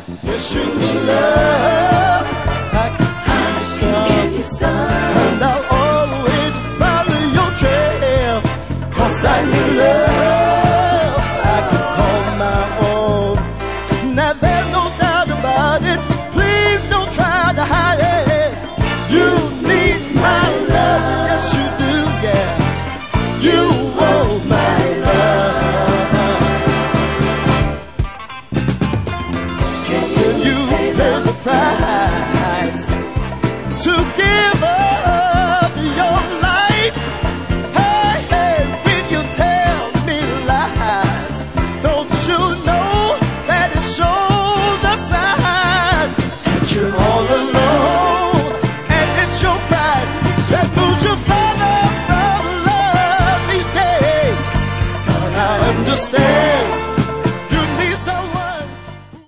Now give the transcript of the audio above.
Yes, you need love. I can give you some. And I'll always follow your trail. 'Cause I need love I can call my own. Now there's no doubt about it. Please don't try to hide it. You